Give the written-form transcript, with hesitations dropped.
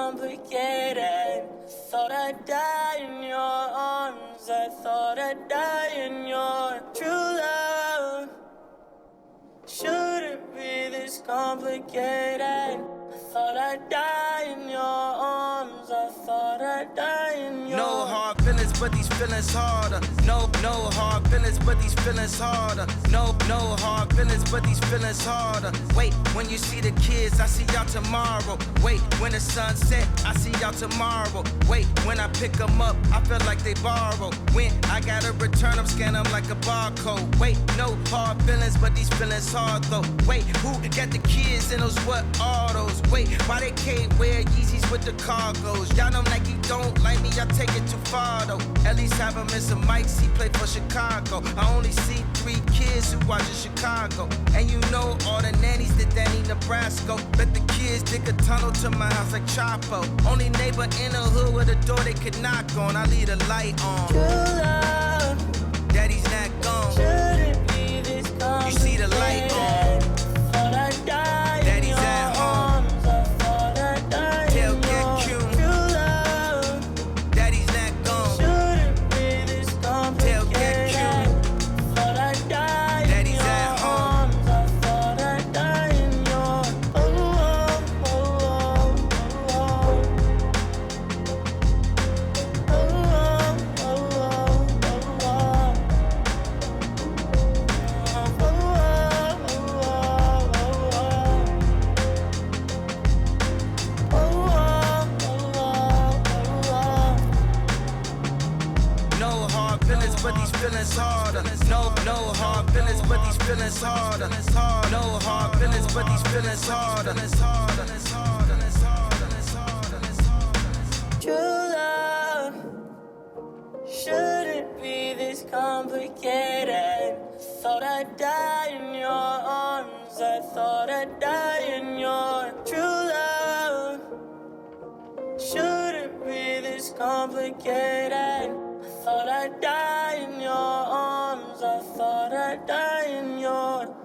complicated. Thought I'd die in your arms. I thought I'd die in your true love. Shouldn't be this complicated. I thought I'd die in your arms. I thought I'd die in your. No hard feelings, but these feelings harder. No hard feelings, but these feelings harder. No hard feelings, but these feelings harder. Wait, when you see the kids, I see y'all tomorrow. Wait, when the sun set, I see y'all tomorrow. Wait, when I pick them up, I feel like they borrow. When I gotta return them, scan them like a barcode. Wait, no hard feelings, but these feelings hard though. Wait, who got the kids in those what are those? Wait, why they can't wear Yeezys with the cargos? Y'all know Nike don't like me, I take it too far though. At least have him in some mics, he played for Chicago. I only see 3 kids who watch in Chicago. And you know all the nannies that Danny Nebraska. Bet the kids dig a tunnel to my house like Chapo. Only neighbor in the hood with a door they could knock on. I leave the light on. True love. Daddy's not gone. Shouldn't be this complicated. You see the light on. Thought I'd die Daddy's in your at home. arms. I thought I'd die Tail in get your cute. true love. Daddy's not gone. Shouldn't be this Tail get complicated. cute. Thought I'd die Daddy's in your at home. arms. I thought I'd die in your. Oh, oh, oh, oh, oh. Oh, oh, oh, oh, oh. No hard feelings, but these feelings harder. No hard feelings, but these feelings harder. No hard feelings, but these feelings harder. True love shouldn't be this complicated. Thought I'd die in your arms. I thought I'd die in your true love. Shouldn't be this complicated. I thought I'd die in your arms. I thought I'd die in your.